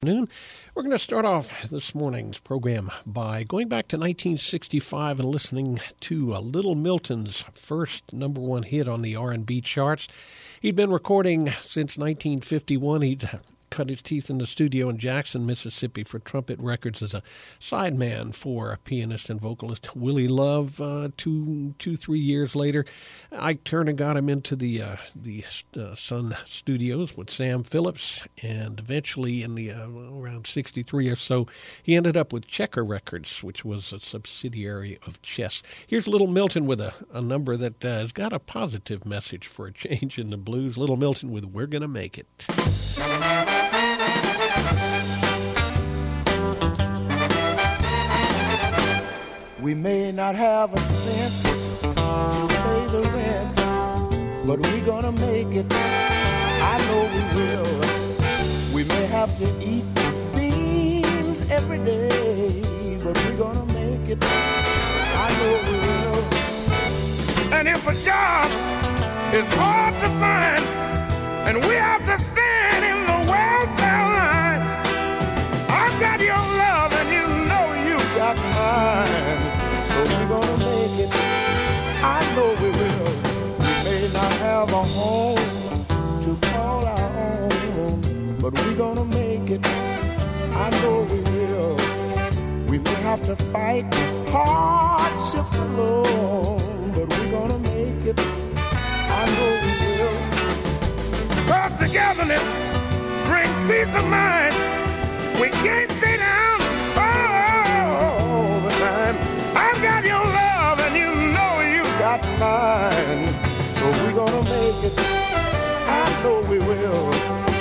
We're going to start off this morning's program by going back to 1965 and listening to Little Milton's first number one hit on the R&B charts. He'd been recording since 1951. He'd cut his teeth in the studio in Jackson, Mississippi for Trumpet Records as a sideman for pianist and vocalist Willie Love. 3 years later, Ike Turner got him into the Sun Studios with Sam Phillips, and eventually in the around 63 or so, he ended up with Checker Records, which was a subsidiary of Chess. Here's Little Milton with a number that has got a positive message for a change in the blues. Little Milton with We're Gonna Make It. We may not have a cent to pay the rent, but we're gonna make it. I know we will. We may have to eat beans every day, but we're gonna make it. I know we will. And if a job is hard to find, and we have to stand in the welfare line, I've got your love and you know you got mine. So we're gonna make it. I know we will. We may not have a home to call our own, but we're gonna make it. I know we will. We may have to fight hardships alone, but we're gonna make it. I know we will. Cause togetherness brings peace of mind. We can't stay down all the time. I've got your love and you know you got mine. So we're gonna make it. I know we will.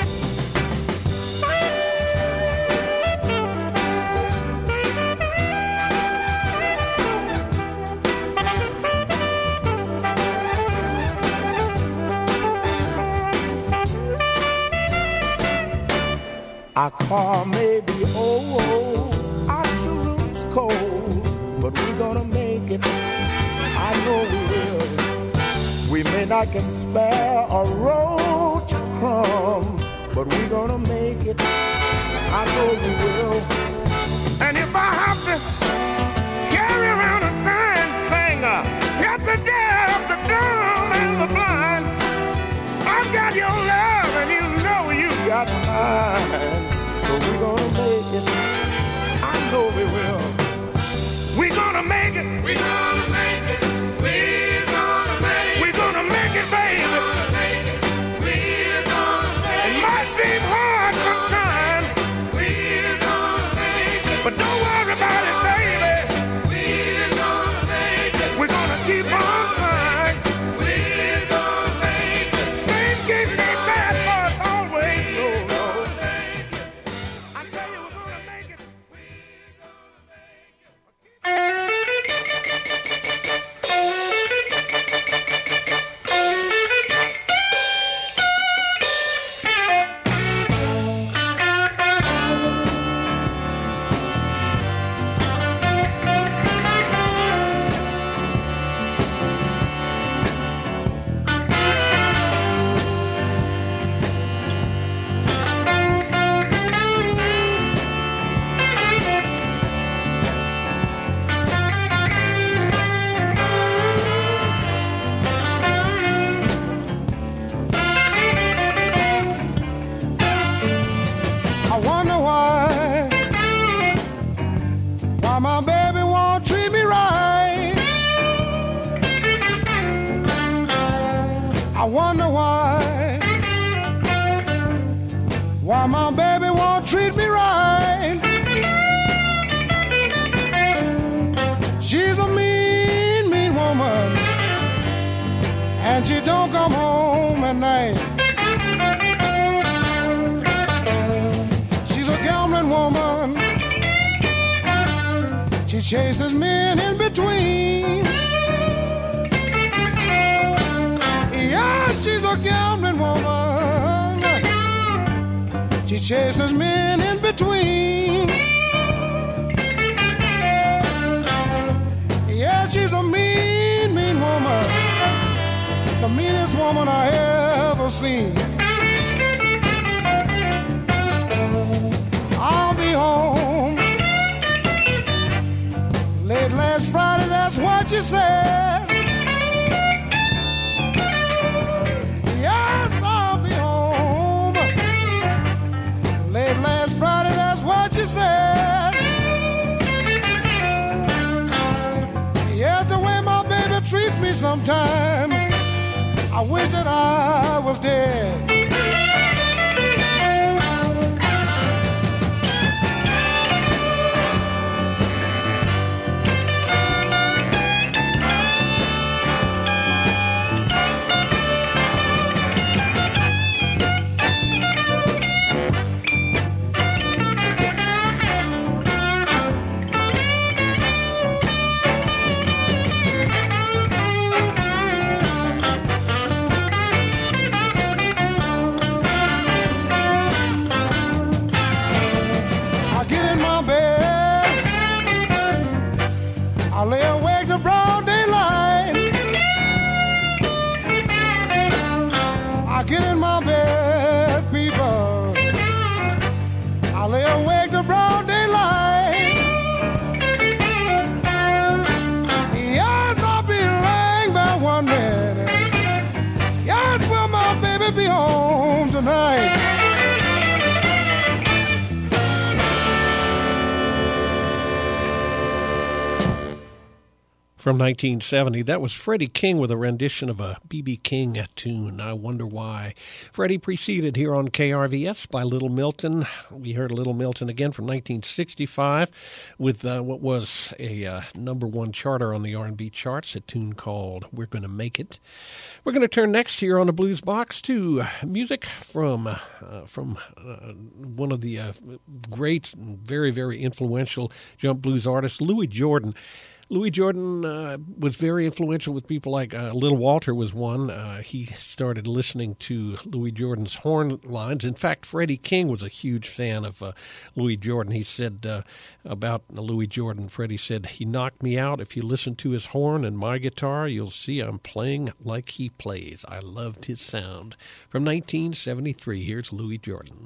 Our car may be old, our two rooms cold, but we're gonna make it. I know we will. We may not can spare a roll to crumb, but we're gonna make it. I know we will. And if I have to carry around a sign saying, help the deaf, the dumb, and the blind, I've got your love and you know you got mine. So we're gonna make it. I know we will. We're gonna make it. We're gonna make it. We're gonna make it. We're gonna make it, baby. We're gonna make it. We're gonna make it. It might seem hard sometimes. We're gonna make it. But don't worry about it, baby. We're gonna make it. We're gonna keep on trying. We're gonna make it. Things can't be bad for us always. No, no. I tell you, we're gonna make it. I wonder why my baby won't treat me right. I wonder why my baby won't treat me right. She's a mean, mean woman, and she don't come home at night. She's a gambling woman, she chases men in between. Yeah, she's a gambling woman, she chases men in between. Yeah, she's a mean, mean woman, the meanest woman I ever seen. sometime I wish that I was dead. I lay awake to broad daylight. I get in my bed, people. I lay awake to broad daylight. Yes, I'll be laying there wondering, yes, will my baby be home tonight? From 1970, that was Freddie King with a rendition of a B.B. King tune, I Wonder Why. Freddie preceded here on KRVS by Little Milton. We heard Little Milton again from 1965 with what was a number one charter on the R&B charts, a tune called We're Gonna Make It. We're going to turn next here on the Blues Box to music from one of the great and very, very influential jump blues artists, Louis Jordan. Louis Jordan was very influential with people like Little Walter was one. He started listening to Louis Jordan's horn lines. In fact, Freddie King was a huge fan of Louis Jordan. He said about Louis Jordan, Freddie said, "He knocked me out. If you listen to his horn and my guitar, you'll see I'm playing like he plays. I loved his sound." From 1973, here's Louis Jordan.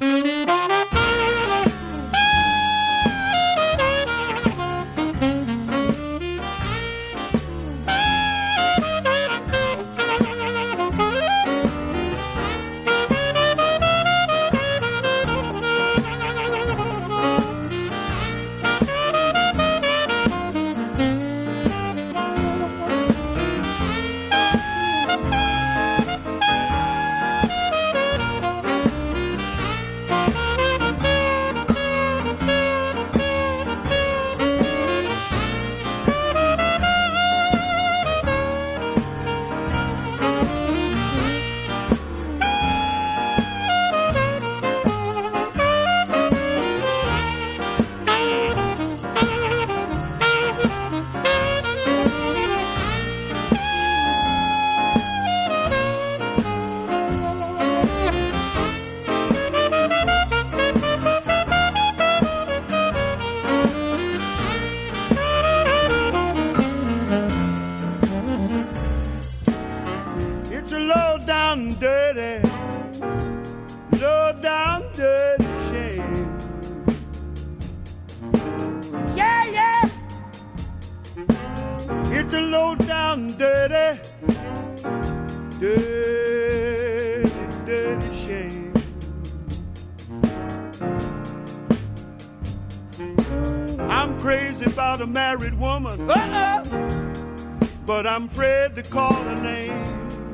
But I'm afraid to call her name.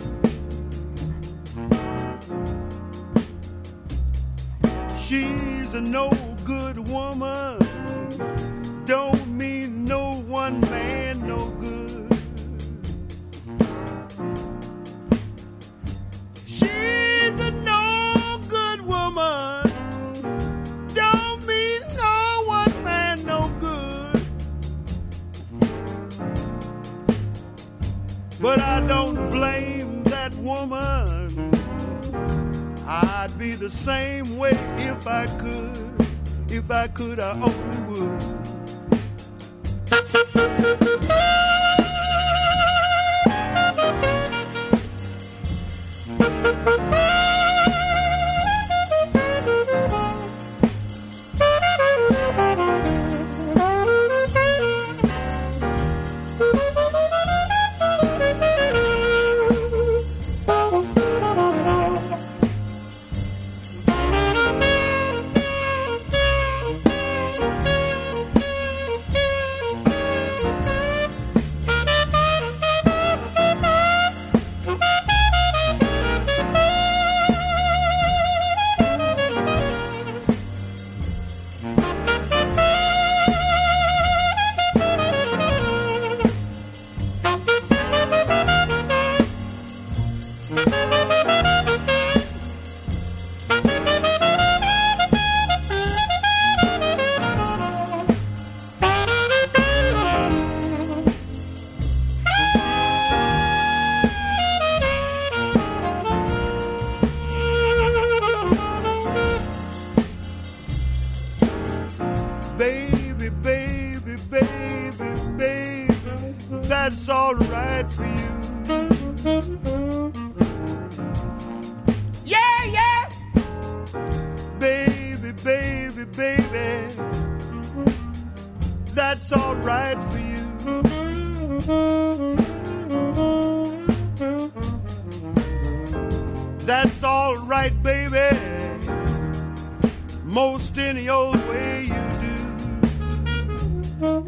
She's a no good woman, don't mean no one man no good. She's a no good woman, don't mean no one man no good. But I don't blame that woman. I'd be the same way if I could. If I could, I only would. baby, baby, baby, baby, that's all right for you. Yeah, yeah. Baby, baby, baby, that's all right for you. That's all right, baby, most any old way you do.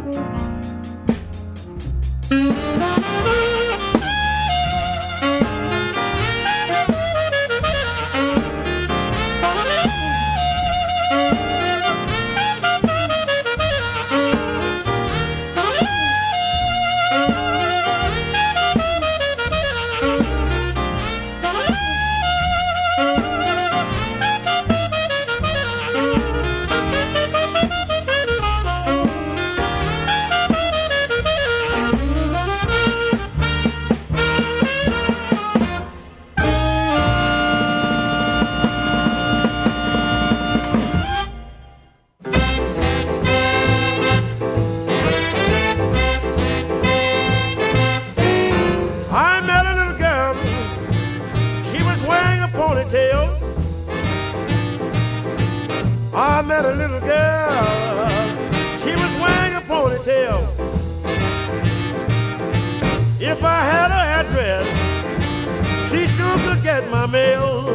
I met a little girl, she was wearing a ponytail. If I had her address, she sure could get my mail.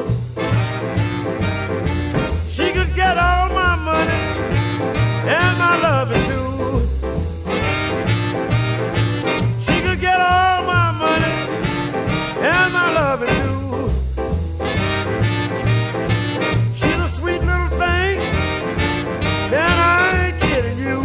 She could get all my money and my loving too. She could get all my money and my loving too. She's a sweet little thing, and I ain't kidding you.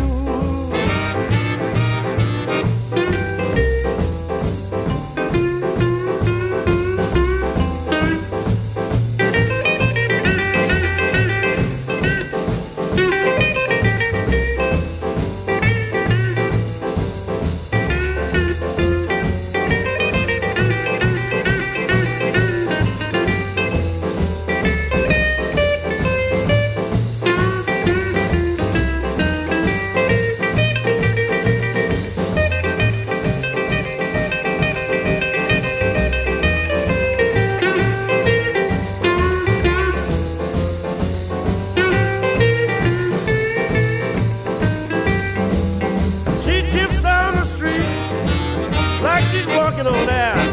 On air.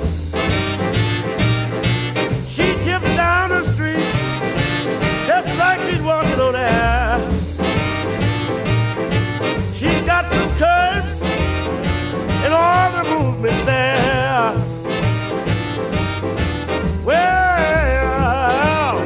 She tips down the street just like she's walking on air. She's got some curves and all the movements there. Well,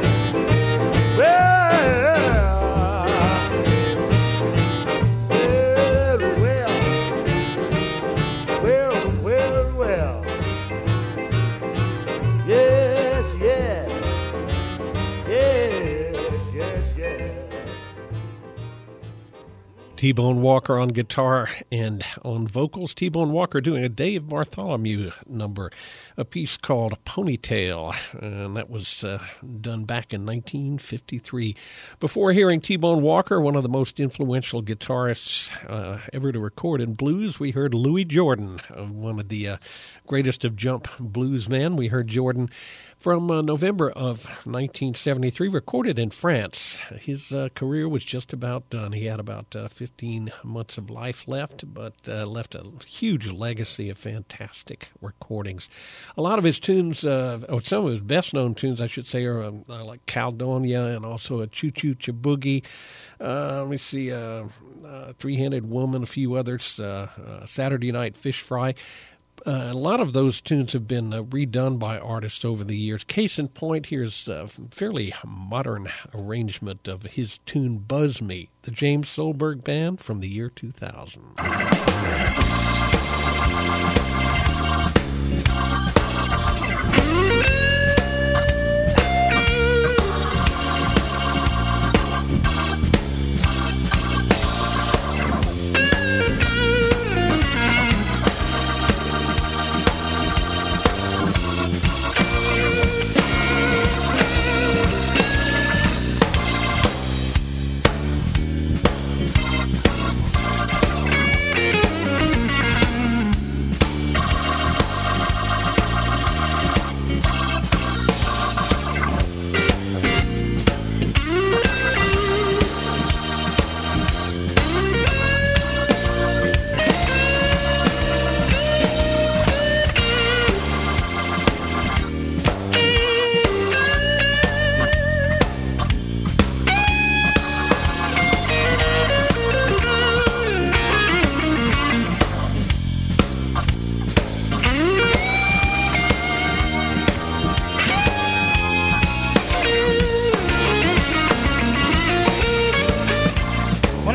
T-Bone Walker on guitar and on vocals. T-Bone Walker doing a Dave Bartholomew number, a piece called Ponytail, and that was done back in 1953. Before hearing T-Bone Walker, one of the most influential guitarists ever to record in blues, we heard Louis Jordan, one of the greatest of jump blues men. We heard Jordan from November of 1973, recorded in France. His career was just about done. He had about 15 months of life left, but left a huge legacy of fantastic recordings. A lot of his tunes, or some of his best-known tunes, I should say, are like Caledonia and also a Choo Choo Boogie. Let me see, Three-Handed Woman, a few others, Saturday Night Fish Fry. A lot of those tunes have been redone by artists over the years. Case in point, here's a fairly modern arrangement of his tune Buzz Me, the James Solberg Band from the year 2000.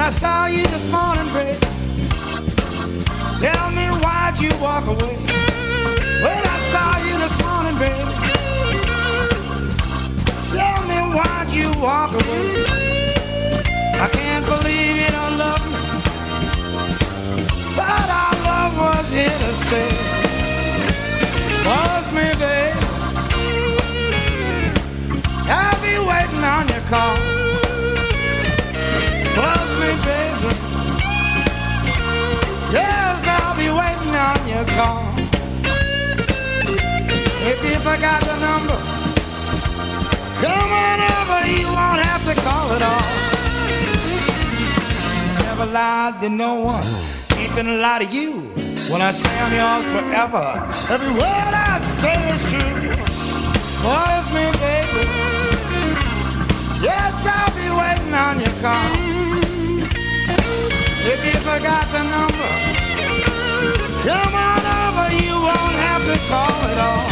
I saw you this morning, baby, tell me why'd you walk away? When I saw you this morning, baby, tell me why'd you walk away? I can't believe you don't love me, but our love was here to stay. Was me, baby, I'll be waiting on your call. Was me, baby, yes, I'll be waiting on your call. If you forgot the number, come on over, you won't have to call at all. Never lied to no one, ain't gonna lie to you. When I say I'm yours forever, every word I say is true. Was me, baby, yes, I'll be waiting on your call. If you forgot the number, come on over, you won't have to call at all.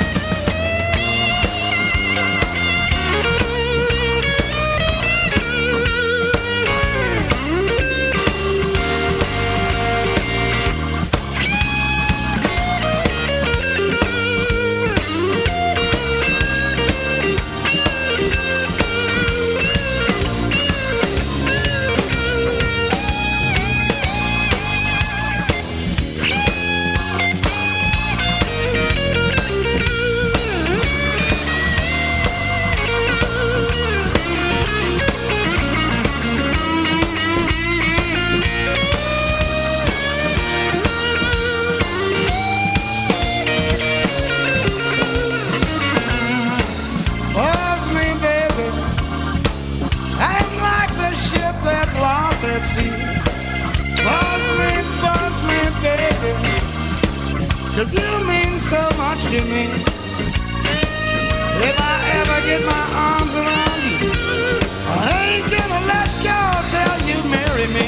Cause you mean so much to me. If I ever get my arms around you, I ain't gonna let go till you marry me.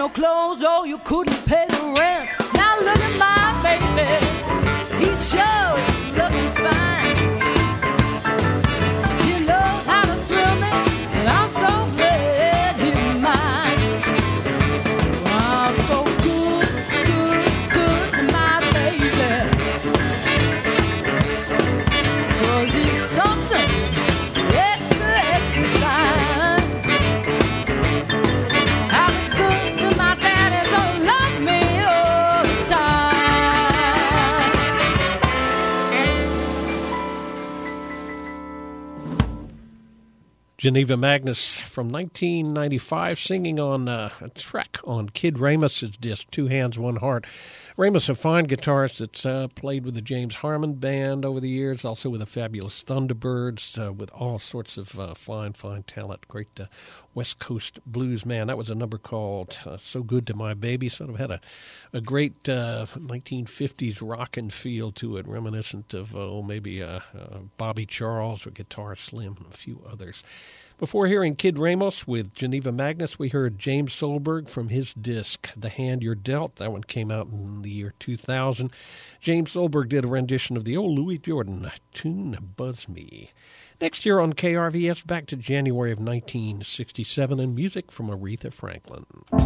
no clothes, oh, you couldn't pay the rent. Now look at my baby, he's sure looking fine. He knows how to thrill me, and I'm so glad he's mine. I'm so good, good, good to my baby, 'cause he's something extra, extra fine. I'm good to my daddy, so love me all the time. Geneva Magnus from 1995 singing on a track on Kid Ramos's disc, Two Hands, One Heart. Ramos, a fine guitarist that's played with the James Harmon Band over the years, also with the Fabulous Thunderbirds, with all sorts of fine talent. Great West Coast blues man. That was a number called So Good to My Baby. Sort of had a great 1950s rockin' feel to it, reminiscent of maybe Bobby Charles or Guitar Slim and a few others. Before hearing Kid Ramos with Geneva Magnus, we heard James Solberg from his disc, The Hand You're Dealt. That one came out in the year 2000. James Solberg did a rendition of the old Louis Jordan tune, Buzz Me. Next year on KRVS, back to January of 1967, and music from Aretha Franklin.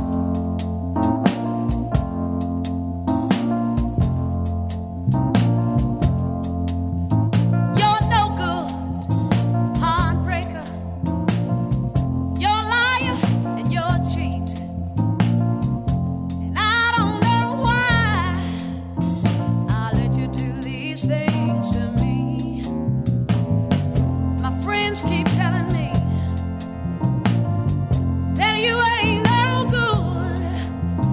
Keep telling me that you ain't no good.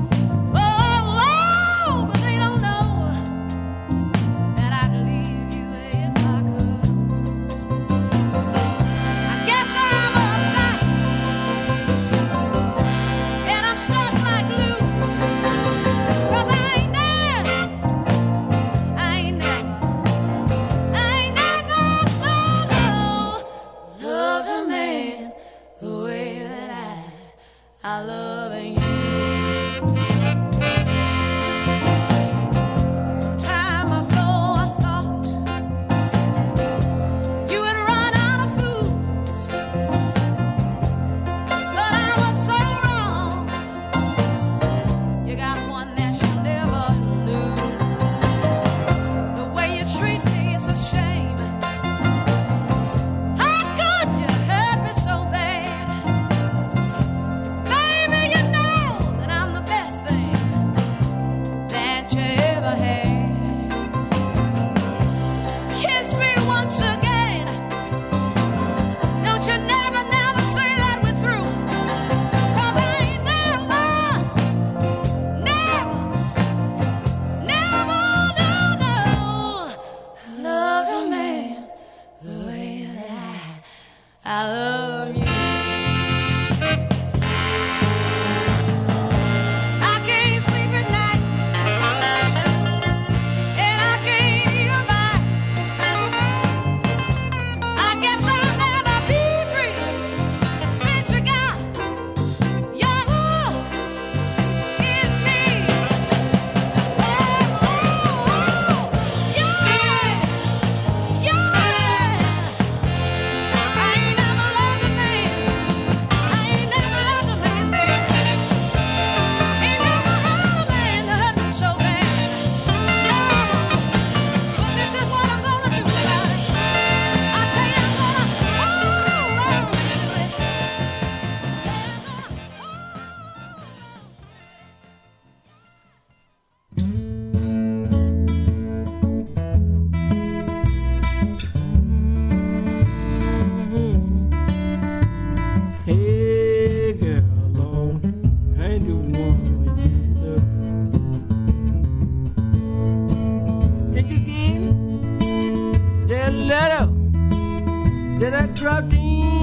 that I dropped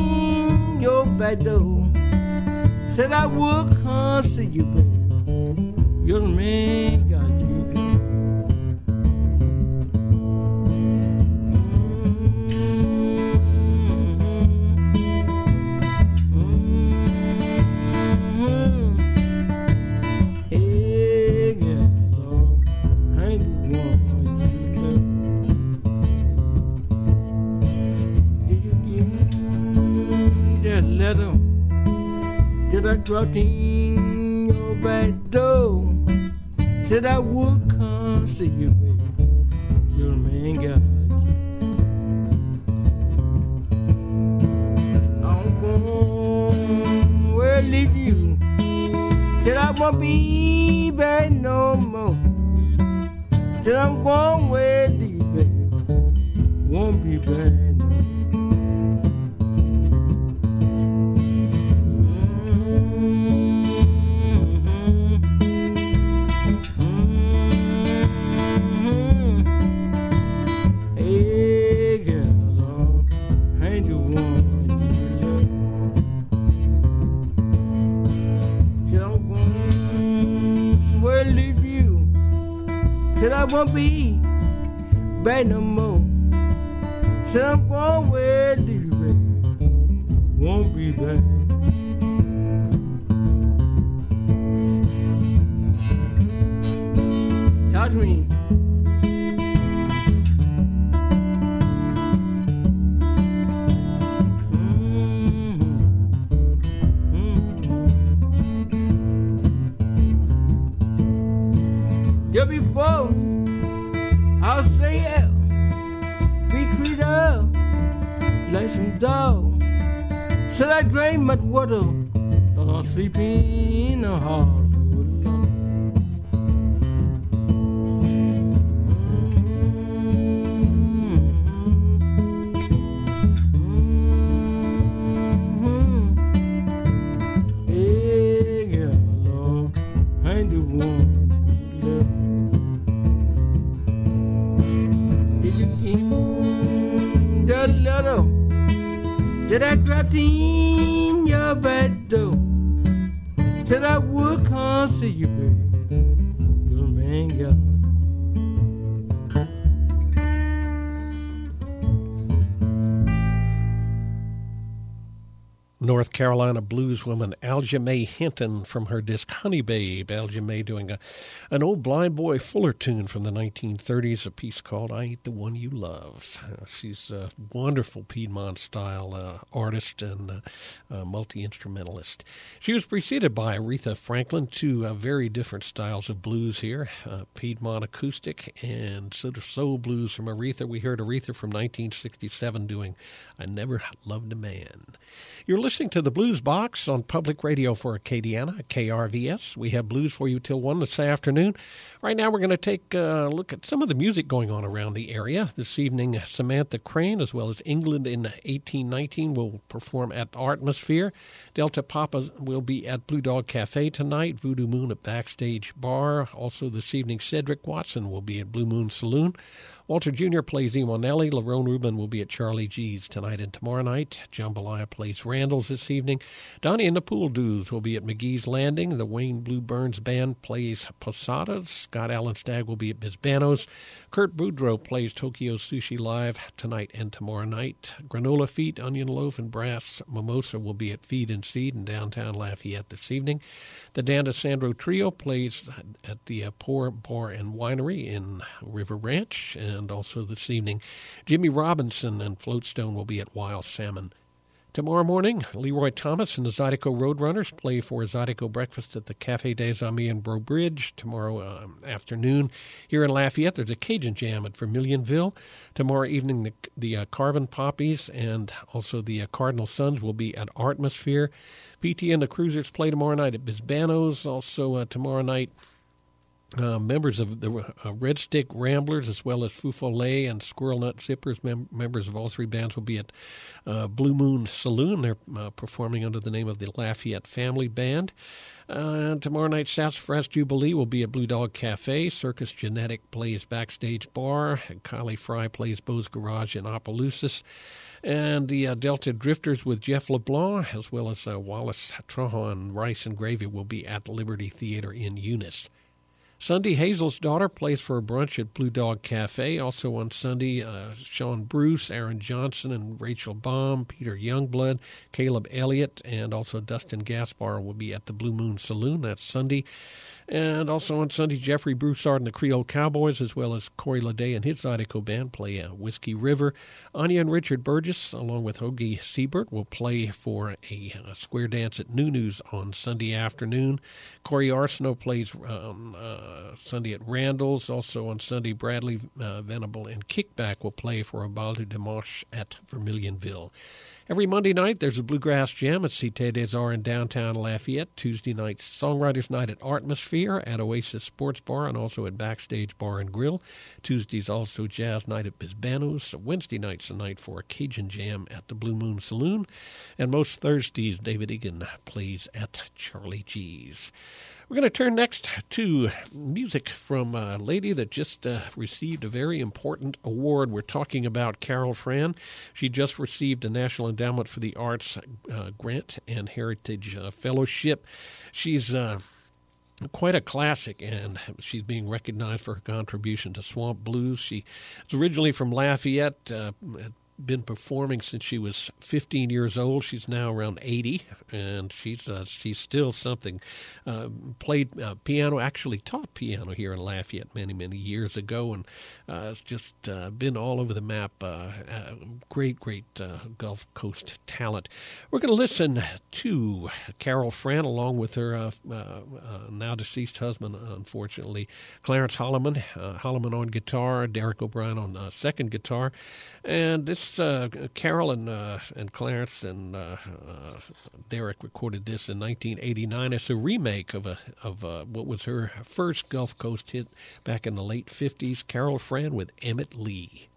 in your back door. Said I would come see you, baby. You're the man got you. letter that I dropped in your back door. Said I would come see you, baby. Your man got you. I'm gonna leave you. Said I won't be back no more. Said I'm gonna leave you, baby. Won't be back no more. Said I won't be back no more. Said I'm going where leave you, baby. Won't be back. Talk to me. Just before I'll stay out, be treated up like some dog. Said I drank much water, but I'll sleep in the hall. Hey, girl, I ain't the one. The letter that I dropped in your back door. Said I would come see you, baby. Your man got North Carolina blueswoman Algia Mae Hinton from her disc Honey Babe. Algia Mae doing an old Blind Boy Fuller tune from the 1930s, a piece called I Ain't the One You Love. She's a wonderful Piedmont-style artist and multi-instrumentalist. She was preceded by Aretha Franklin, two very different styles of blues here, Piedmont acoustic and sort of soul blues from Aretha. We heard Aretha from 1967 doing I Never Loved a Man. You're listening to the Blues Box on Public Radio for Acadiana, KRVS. We have blues for you till 1 this afternoon. Right now we're going to take a look at some of the music going on around the area. This evening, Samantha Crane, as well as England in 1819, will perform at Artmosphere. Delta Papa will be at Blue Dog Cafe tonight, Voodoo Moon at Backstage Bar. Also this evening, Cedric Watson will be at Blue Moon Saloon. Walter Jr. plays Emonelli. Lerone Rubin will be at Charlie G's tonight and tomorrow night. Jambalaya plays Randall's this evening. Donnie and the Pool Dudes will be at McGee's Landing. The Wayne Blue Burns Band plays Posadas. Scott Allen Stagg will be at Bisbano's. Kurt Boudreau plays Tokyo Sushi Live tonight and tomorrow night. Granola Feet, Onion Loaf, and Brass Mimosa will be at Feed and Seed in downtown Lafayette this evening. The Dan DeSandro Trio plays at the Pour Bar and Winery in River Ranch. And also this evening, Jimmy Robinson and Floatstone will be at Wild Salmon. Tomorrow morning, Leroy Thomas and the Zydeco Roadrunners play for a Zydeco breakfast at the Café des Amis in Breaux Bridge. Tomorrow afternoon, here in Lafayette, there's a Cajun Jam at Vermilionville. Tomorrow evening, the Carvin Poppies and also the Cardinal Sons will be at Artmosphere. PT and the Cruisers play tomorrow night at Bisbano's. Also tomorrow night, members of the Red Stick Ramblers, as well as Fou Follet and Squirrel Nut Zippers, members of all three bands, will be at Blue Moon Saloon. They're performing under the name of the Lafayette Family Band. Tomorrow night, Sassafras Jubilee will be at Blue Dog Cafe. Circus Genetic plays Backstage Bar. And Kylie Fry plays Beau's Garage in Opelousas. And the Delta Drifters with Jeff LeBlanc, as well as Wallace Trahan and Rice and Gravy, will be at Liberty Theater in Eunice. Sunday, Hazel's Daughter plays for a brunch at Blue Dog Cafe. Also on Sunday, Sean Bruce, Aaron Johnson, and Rachel Baum, Peter Youngblood, Caleb Elliott, and also Dustin Gaspar will be at the Blue Moon Saloon. That's Sunday. And also on Sunday, Jeffrey Broussard and the Creole Cowboys, as well as Corey Leday and his Zydeco band, play Whiskey River. Anya and Richard Burgess, along with Hoagie Siebert, will play for a square dance at Nunu's on Sunday afternoon. Corey Arsenault plays Sunday at Randall's. Also on Sunday, Bradley Venable and Kickback will play for a Bal du Dimanche at Vermilionville. Every Monday night, there's a Bluegrass Jam at Cité des Arts in downtown Lafayette. Tuesday night's Songwriters Night at Artmosphere at Oasis Sports Bar and also at Backstage Bar and Grill. Tuesday's also Jazz Night at Bisbano's. Wednesday night's a night for a Cajun Jam at the Blue Moon Saloon. And most Thursdays, David Egan plays at Charlie G's. We're going to turn next to music from a lady that just received a very important award. We're talking about Carol Fran. She just received a National Endowment for the Arts Grant and Heritage Fellowship. She's quite a classic, and she's being recognized for her contribution to swamp blues. She is originally from Lafayette, been performing since she was 15 years old. She's now around 80, and she's still something. Played piano, actually taught piano here in Lafayette many years ago, and it's just been all over the map. Great Gulf Coast talent. We're going to listen to Carol Fran along with her now deceased husband, unfortunately, Clarence Holloman. Holloman on guitar, Derek O'Brien on second guitar, and this Carol and Clarence and Derek recorded this in 1989. It's a remake of what was her first Gulf Coast hit back in the late 50s. Carol Fran with Emmett Lee.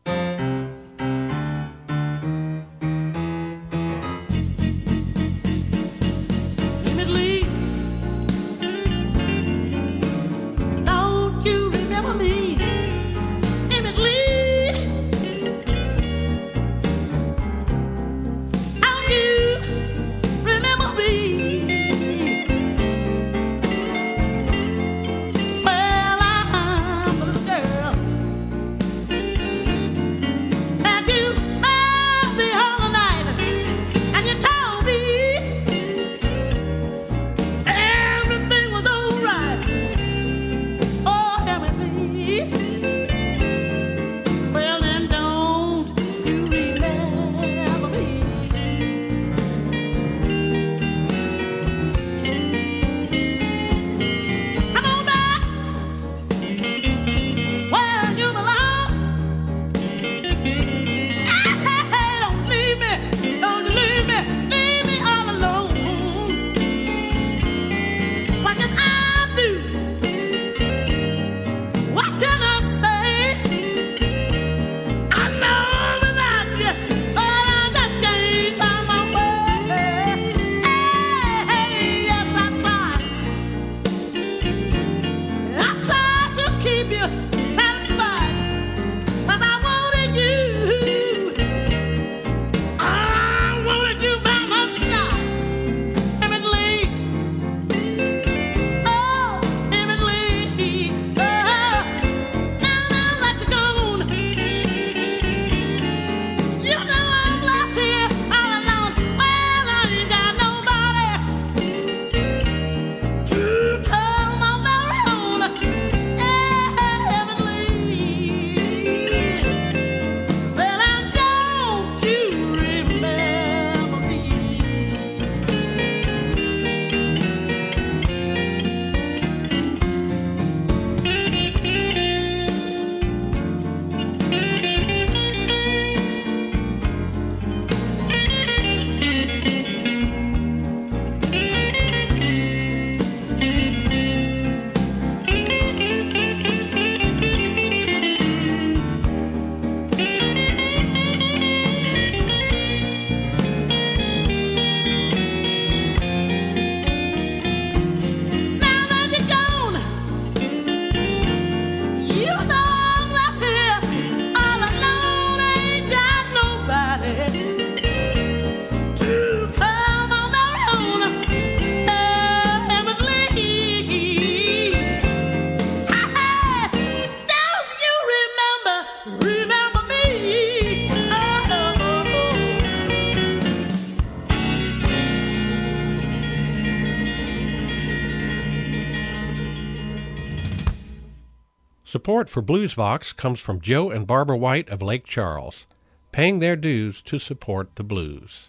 Support for Bluesbox comes from Joe and Barbara White of Lake Charles, paying their dues to support the blues.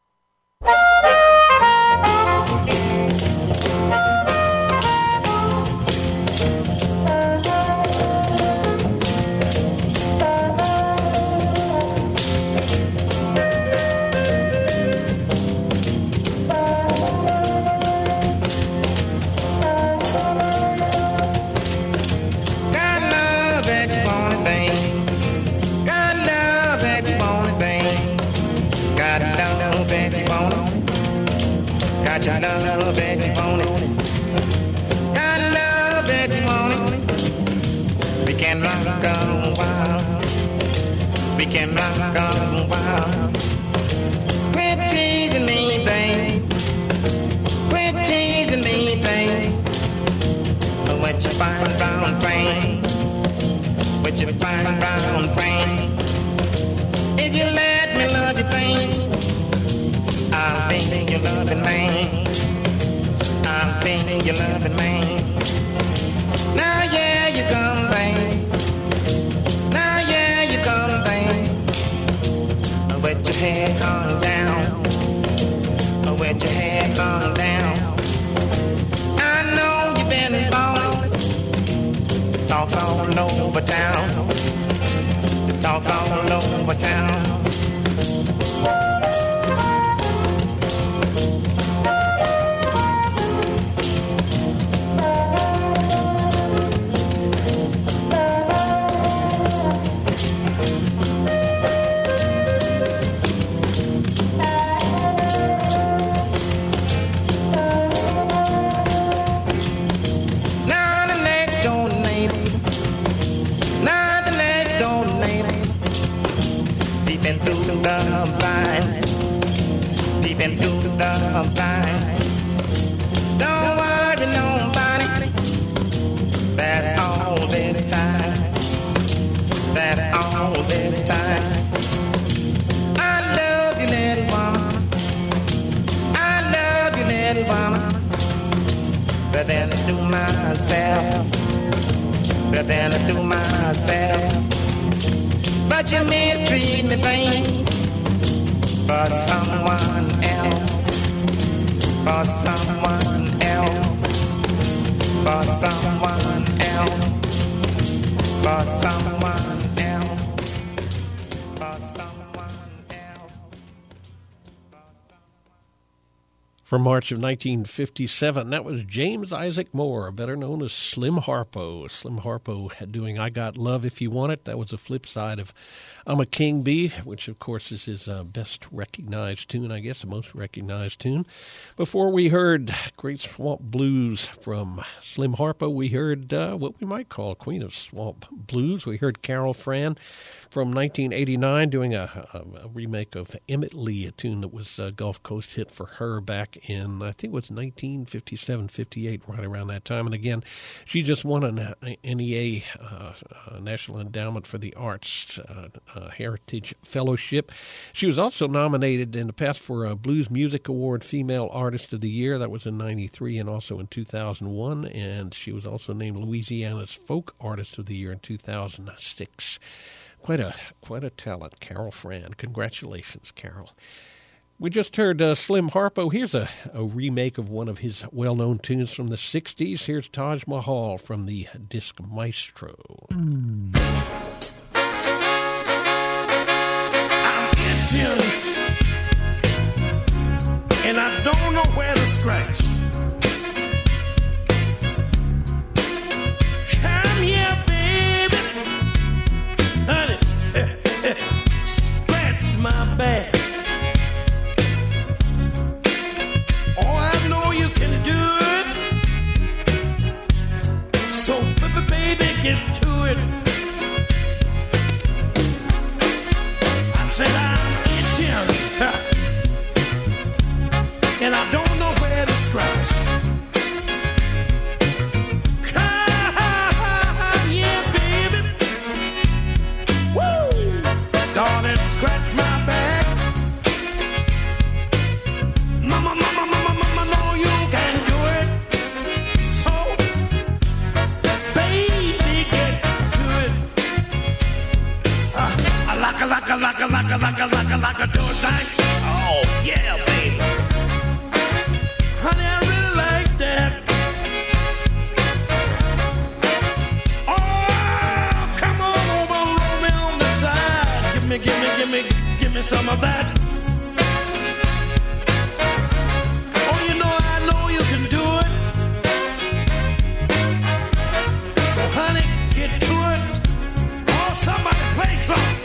Got your love if you want it. Got love if you want it. We can rock a while. We can rock a while. Quit teasing me, babe. Quit teasing me, babe. What you find round frame? What you find round frame? If you let me love you, babe, I'll be your loving man. I'll be your loving man. Now yeah, you come, babe. Now yeah, you come, babe. With your head calm down. With your head calm down. I know you've been falling. Talk's all over town. Talk's all over town. Peeping through the blinds. Don't worry nobody. That's all this time. That's all this time. I love you, little woman. I love you, little woman. But then I do myself. But then I do myself. But you mistreat me, babe. For someone else, for someone else, for someone else, for someone else, for someone else. From March of 1957, that was James Isaac Moore, better known as Slim Harpo. Slim Harpo doing I Got Love If You Want It. That was the flip side of I'm a King Bee, which, of course, is his best recognized tune, I guess, the most recognized tune. Before we heard Great Swamp Blues from Slim Harpo, we heard what we might call Queen of Swamp Blues. We heard Carol Fran from 1989 doing a remake of Emmett Lee, a tune that was a Gulf Coast hit for her back in, I think it was 1957, 58, right around that time. And again, she just won an NEA, National Endowment for the Arts, Heritage Fellowship. She was also nominated in the past for a Blues Music Award Female Artist of the Year. That was in 93 and also in 2001. And she was also named Louisiana's Folk Artist of the Year in 2006. Quite a talent, Carol Fran. Congratulations, Carol. We just heard Slim Harpo. Here's a remake of one of his well-known tunes from the 60s. Here's Taj Mahal from the disc Maestro. And I don't know where to scratch. Come here, baby, honey, scratch my back. Oh, I know you can do it. So, baby, get to it. I said I'm itching, and I don't know where to scratch. Come, yeah, baby. Woo! Darling, scratch my back. Mama, know you can do it. So, baby, get like a do it thing. Oh, yeah, baby. Honey, I really like that. Oh, come on over and roll me on the side. Give me some of that. Oh, you know, I know you can do it. So, honey, get to it. Oh, somebody play something.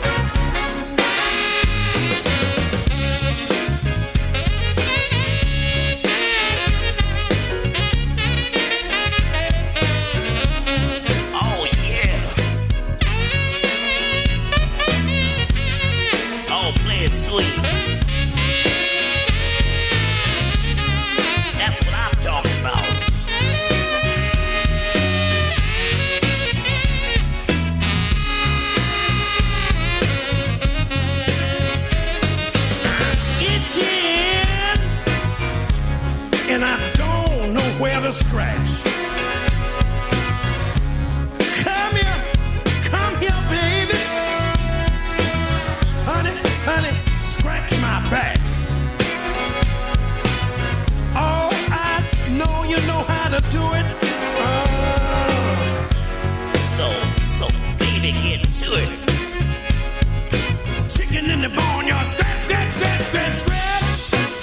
Scratch. Come here, baby. Honey, scratch my back. Oh, I know you know how to do it. So, baby, get to it. Chicken in the barnyard, scratch, scratch, scratch, scratch, scratch.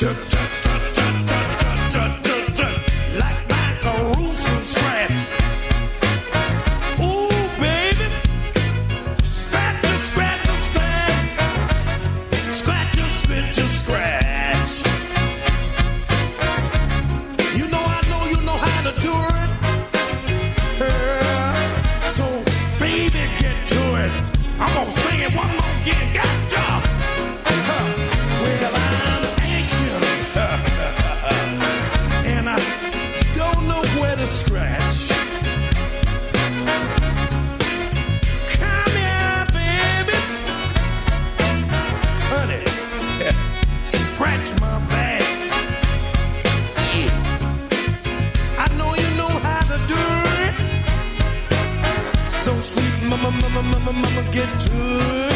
Mama, get to it.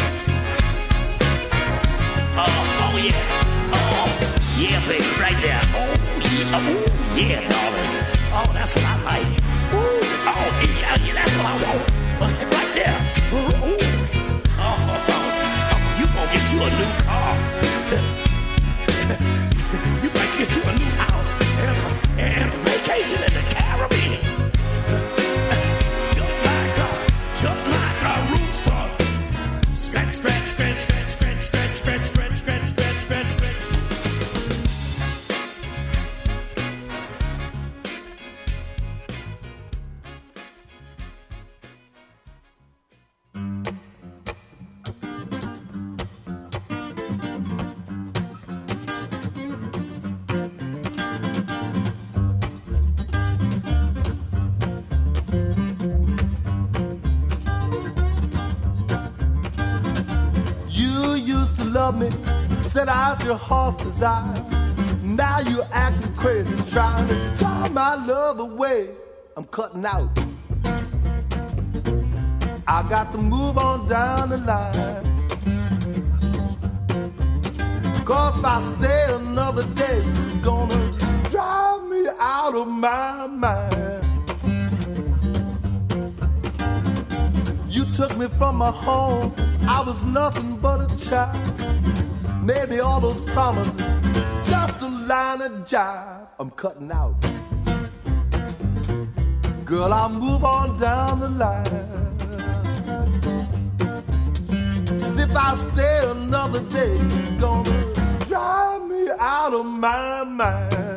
Oh, yeah. Oh, yeah, baby, right there. Oh, yeah, darling. Oh, that's what I like. Ooh, oh, yeah, that's what I want. Right there. Ooh. Oh, you gonna get you a new car. You might get you a new house and a vacation in the Caribbean. Me, said I was your heart's desire. Now you acting crazy, trying to draw my love away. I'm cutting out. I got to move on down the line. 'Cause if I stay another day, it's gonna drive me out of my mind. You took me from my home, I was nothing but a child. Maybe all those promises, just a line of jive. I'm cutting out. Girl, I'll move on down the line. 'Cause if I stay another day, it's gonna drive me out of my mind.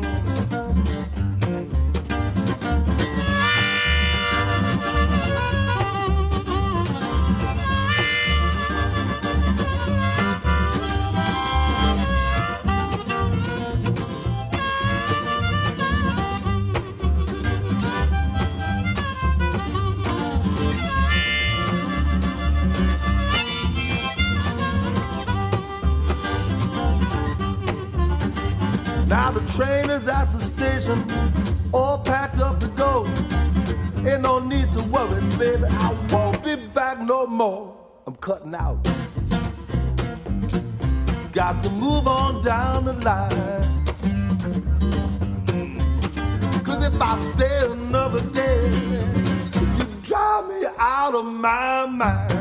Now the train is at the station, all packed up to go. Ain't no need to worry, baby, I won't be back no more. I'm cutting out. got to move on down the line. 'Cause if I stay another day, you drive me out of my mind.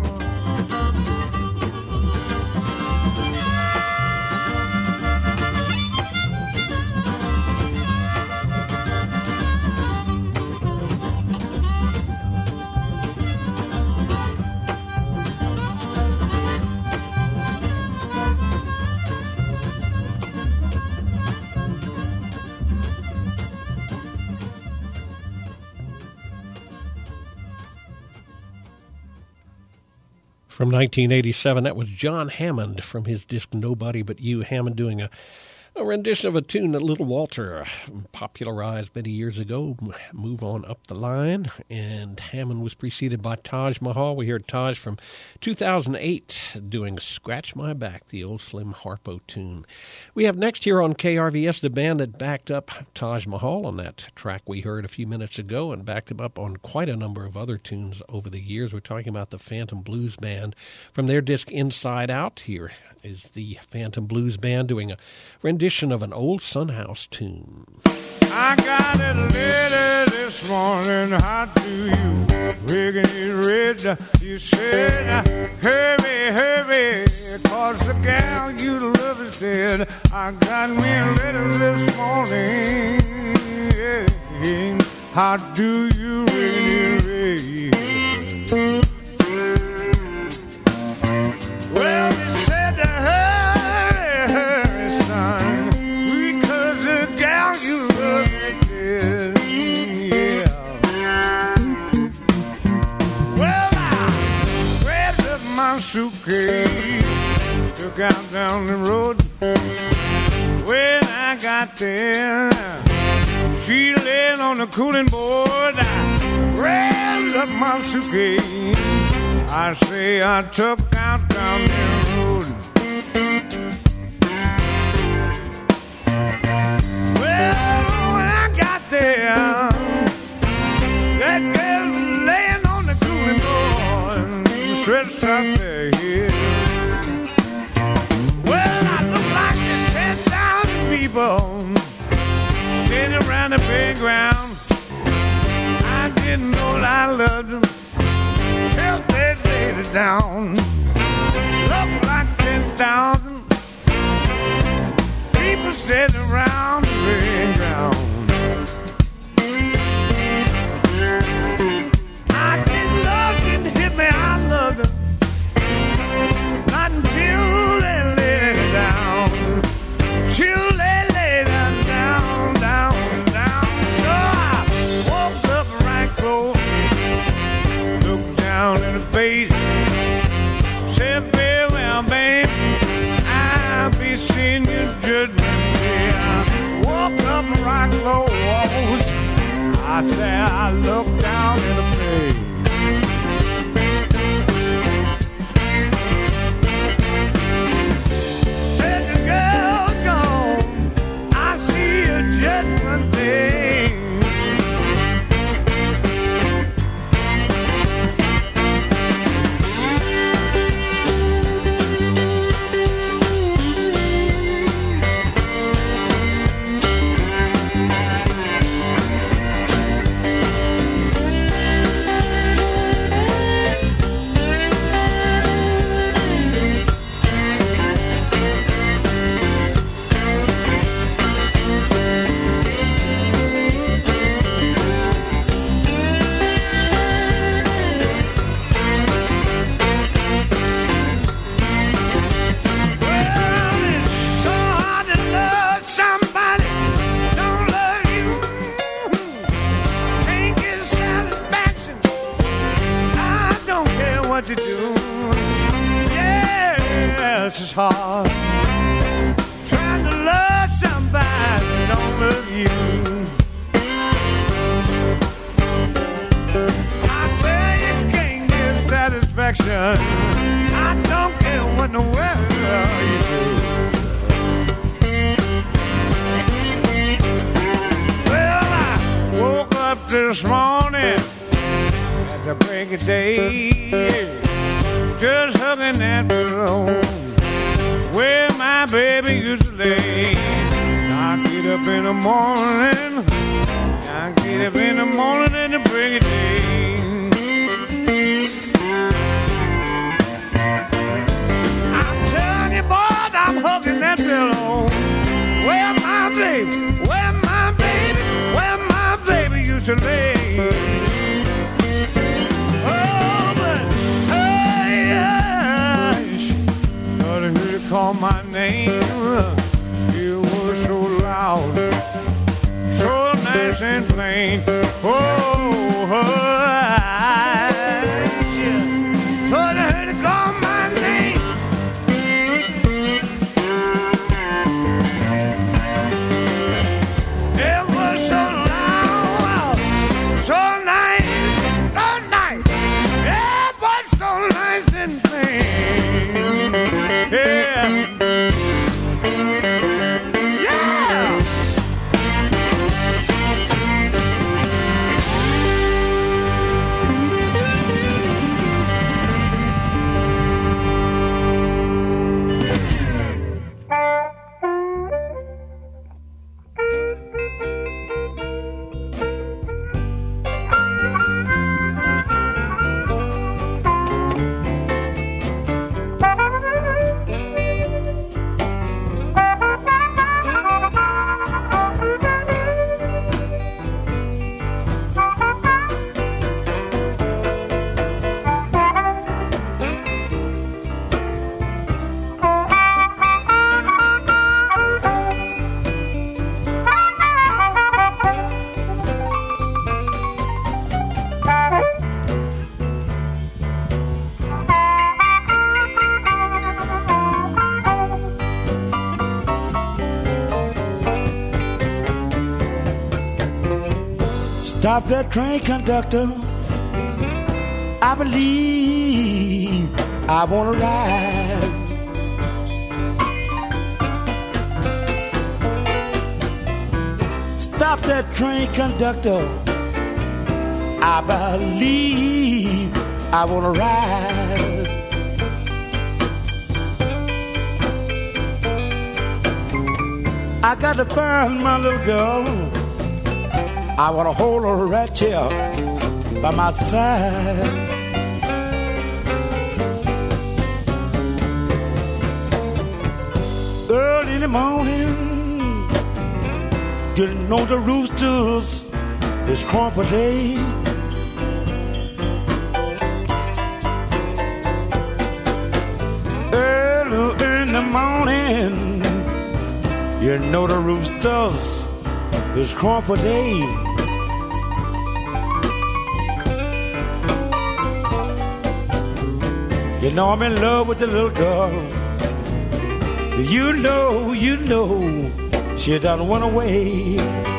From 1987, that was John Hammond from his disc Nobody But You. Hammond doing a rendition of a tune that Little Walter popularized many years ago, Move On Up the Line. And Hammond was preceded by Taj Mahal. We heard Taj from 2008 doing Scratch My Back, the old Slim Harpo tune. We have next here on KRVS the band that backed up Taj Mahal on that track we heard a few minutes ago and backed him up on quite a number of other tunes over the years. We're talking about the Phantom Blues Band from their disc Inside Out. Here is the Phantom Blues Band doing a rendition of an old Sunhouse tune. I got a letter this morning, how do you reckon it read? You said, hurry, hurry, 'cause the gal you love is dead. I got me a letter this morning, yeah. How do you reckon it read? Well, they said to hurry, hurry, son, because the gal you love is dead, yeah. Well, I grabbed up my suitcase, took out down the road. When I got there, she laying on the cooling board. I grabbed up my suitcase, I say I took out down the road. Well, when I got there, that girl laying on the cooling board, stretched out their head. Well, I look like there's 10,000 people standing around the playground. I didn't know that I loved them till they laid it down. Looked like 10,000 people sitting around the playground. I didn't love, didn't hit me, I loved them. Not until they laid it down. Till they laid it down, down, down. So I woke up right close, looked down in the face, said, farewell, babe, I'll be seeing you judgment day. I woke up right close, I said, I looked down in the face. Said the girl's gone, I see you judgment day. What you do? Yes, it's hard trying to love somebody that don't love you. I tell you, can't get satisfaction. I don't care what in the world you do. Well, I woke up this morning at the break of day, just hugging that pillow. Where my up in the morning. I get up in the morning and the break of day. I'm telling you, boys, I'm hugging that pillow. Where my baby, where my baby, where my baby used to lay. Oh, but hey, I heard her call my name. It was so loud, so nice and plain. Oh, hush. Heard her call my name. It was so loud, so nice, so nice. It was so nice and plain. Yeah. Stop that train, conductor. I believe I want to ride. Stop that train, conductor. I believe I want to ride. I got to find my little girl. I want to hold her right here by my side. Early in the morning, you know the roosters is crowing for day. Early in the morning, you know the roosters is crowing for day. You know I'm in love with the little girl. You know, she done went away.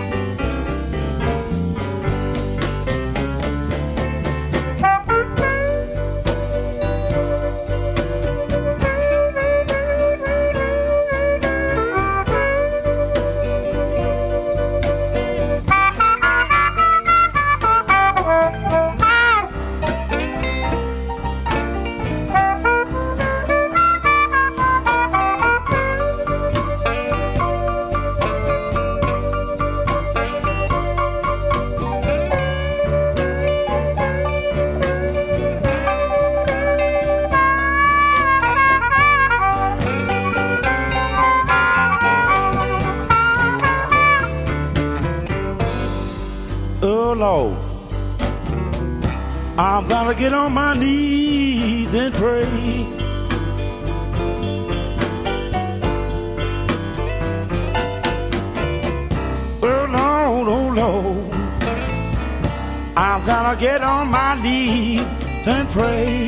Lord, I'm gonna get on my knees and pray. Oh Lord, I'm gonna get on my knees and pray.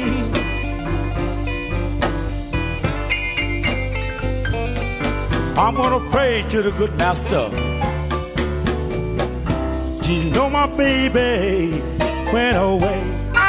I'm gonna pray to the good master. You know my baby went away.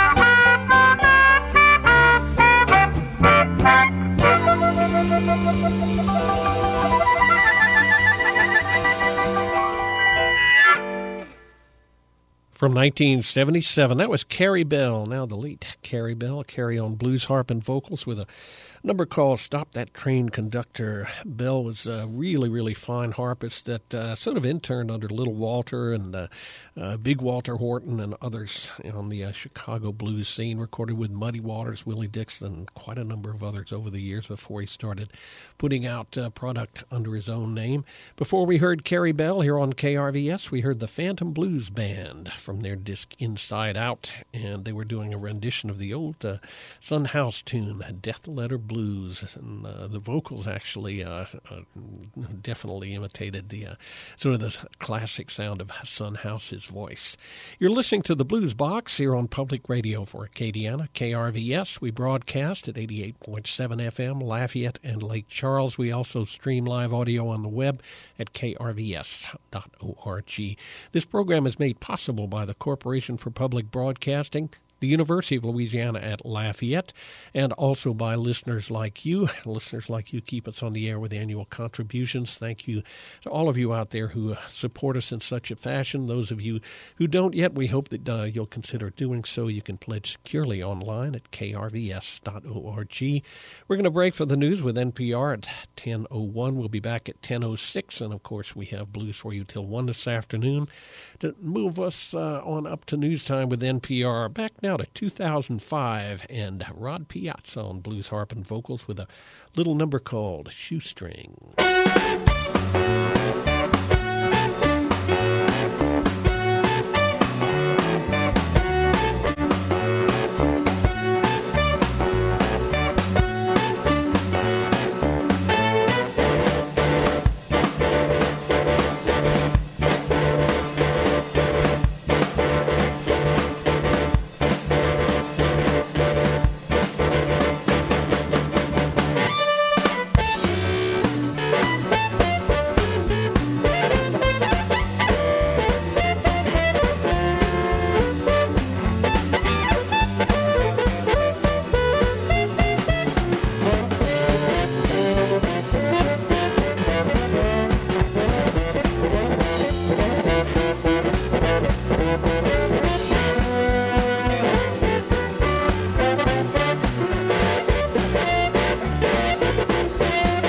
From 1977, that was Carrie Bell. Now the late Carrie Bell, Carrie on blues harp and vocals with a Number called Stop That Train Conductor. Bell was a really, really fine harpist that sort of interned under Little Walter and Big Walter Horton and others on the Chicago blues scene, recorded with Muddy Waters, Willie Dixon, and quite a number of others over the years before he started putting out product under his own name. Before we heard Carrie Bell here on KRVS, we heard the Phantom Blues Band from their disc Inside Out, and they were doing a rendition of the old Son House tune, Death Letter Blues, and the vocals actually definitely imitated the sort of the classic sound of Son House's voice. You're listening to the Blues Box here on Public Radio for Acadiana, KRVS. We broadcast at 88.7 FM, Lafayette and Lake Charles. We also stream live audio on the web at krvs.org. This program is made possible by the Corporation for Public Broadcasting, the University of Louisiana at Lafayette, and also by listeners like you. Listeners like you keep us on the air with annual contributions. Thank you to all of you out there who support us in such a fashion. Those of you who don't yet, we hope that you'll consider doing so. You can pledge securely online at krvs.org. We're going to break for the news with NPR at 10:01. We'll be back at 10:06, and of course we have blues for you till 1 this afternoon. To move us on up to news time with NPR, back now to 2005 and Rod Piazza on blues harp and vocals with a little number called Shoestring.